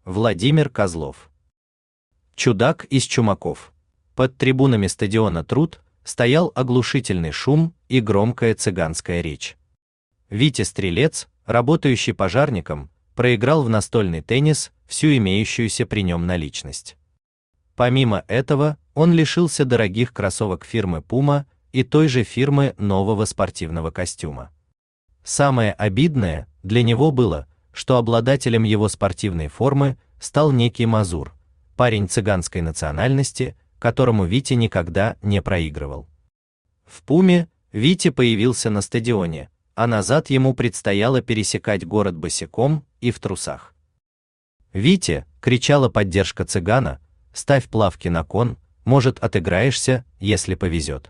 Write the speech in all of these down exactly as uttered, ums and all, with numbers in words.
Владимир Козлов. Чудак из Чумаков. Под трибунами стадиона Труд стоял оглушительный шум и громкая цыганская речь. Витя Стрелец, работающий пожарником, проиграл в настольный теннис всю имеющуюся при нем наличность. Помимо этого, он лишился дорогих кроссовок фирмы Puma и той же фирмы нового спортивного костюма. Самое обидное для него было, что обладателем его спортивной формы стал некий Мазур, парень цыганской национальности, которому Витя никогда не проигрывал. В Пуме Витя появился на стадионе, а назад ему предстояло пересекать город босиком и в трусах. «Витя!» — кричала поддержка цыгана, «ставь плавки на кон, может, отыграешься, если повезет».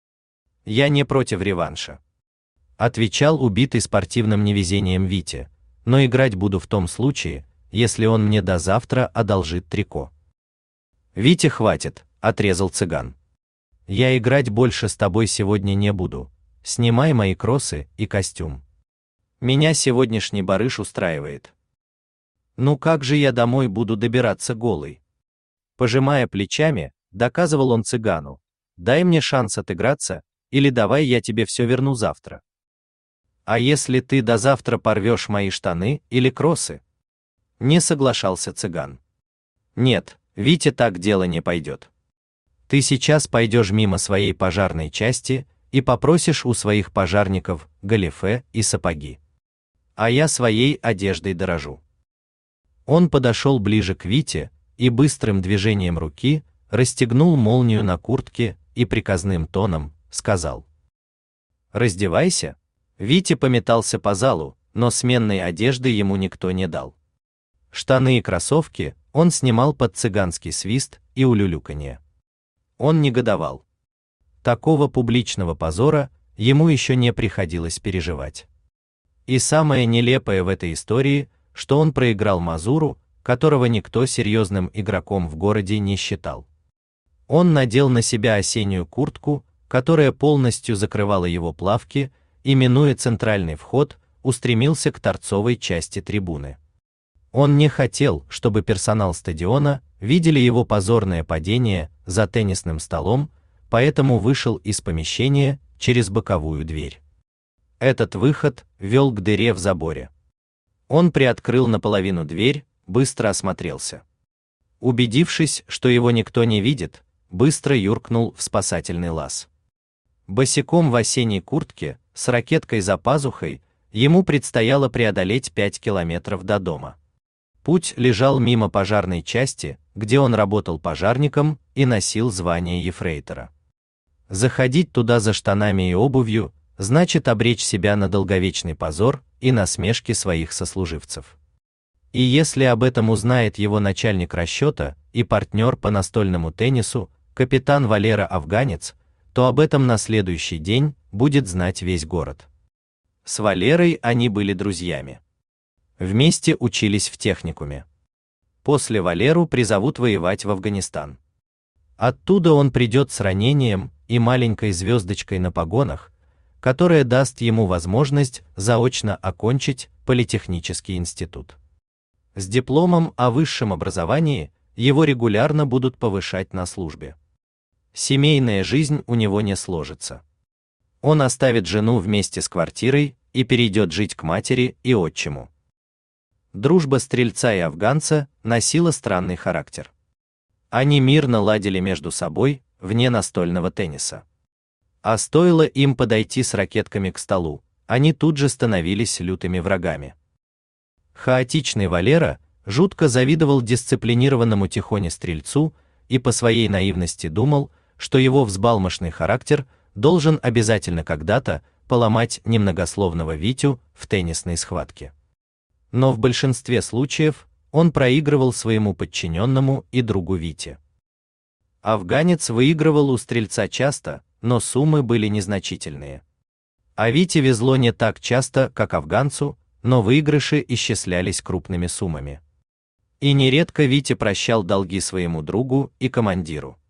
«Я не против реванша», — отвечал убитый спортивным невезением Витя, «но играть буду в том случае, если он мне до завтра одолжит трико». «Витя, хватит», — отрезал цыган. «Я играть больше с тобой сегодня не буду. Снимай мои кроссы и костюм. Меня сегодняшний барыш устраивает». «Ну как же я домой буду добираться голый?» Пожимая плечами, доказывал он цыгану: «Дай мне шанс отыграться, или давай я тебе все верну завтра». «А если ты до завтра порвешь мои штаны или кроссы?» Не соглашался цыган. «Нет, Витя, так дело не пойдет. Ты сейчас пойдешь мимо своей пожарной части и попросишь у своих пожарников галифе и сапоги. А я своей одеждой дорожу». Он подошел ближе к Вите и быстрым движением руки расстегнул молнию на куртке и приказным тоном сказал: «Раздевайся». Витя пометался по залу, но сменной одежды ему никто не дал. Штаны и кроссовки он снимал под цыганский свист и улюлюканье. Он негодовал. Такого публичного позора ему еще не приходилось переживать. И самое нелепое в этой истории, что он проиграл Мазуру, которого никто серьезным игроком в городе не считал. Он надел на себя осеннюю куртку, которая полностью закрывала его плавки, и, минуя центральный вход, устремился к торцовой части трибуны. Он не хотел, чтобы персонал стадиона видели его позорное падение за теннисным столом, поэтому вышел из помещения через боковую дверь. Этот выход вел к дыре в заборе. Он приоткрыл наполовину дверь, быстро осмотрелся. Убедившись, что его никто не видит, быстро юркнул в спасательный лаз. Босиком в осенней куртке, с ракеткой за пазухой, ему предстояло преодолеть пять километров до дома. Путь лежал мимо пожарной части, где он работал пожарником и носил звание ефрейтора. Заходить туда за штанами и обувью значит обречь себя на долговечный позор и насмешки своих сослуживцев. И если об этом узнает его начальник расчета и партнер по настольному теннису, капитан Валера Афганец, то об этом на следующий день будет знать весь город. С Валерой они были друзьями. Вместе учились в техникуме. После Валеру призовут воевать в Афганистан. Оттуда он придет с ранением и маленькой звездочкой на погонах, которая даст ему возможность заочно окончить политехнический институт. С дипломом о высшем образовании его регулярно будут повышать на службе. Семейная жизнь у него не сложится. Он оставит жену вместе с квартирой и перейдет жить к матери и отчиму. Дружба стрельца и афганца носила странный характер. Они мирно ладили между собой вне настольного тенниса. А стоило им подойти с ракетками к столу, они тут же становились лютыми врагами. Хаотичный Валера жутко завидовал дисциплинированному Тихоне Стрельцу и по своей наивности думал, что его взбалмошный характер должен обязательно когда-то поломать немногословного Витю в теннисной схватке. Но в большинстве случаев он проигрывал своему подчиненному и другу Вите. Афганец выигрывал у Стрельца часто, но суммы были незначительные. А Вите везло не так часто, как афганцу, но выигрыши исчислялись крупными суммами. И нередко Витя прощал долги своему другу и командиру.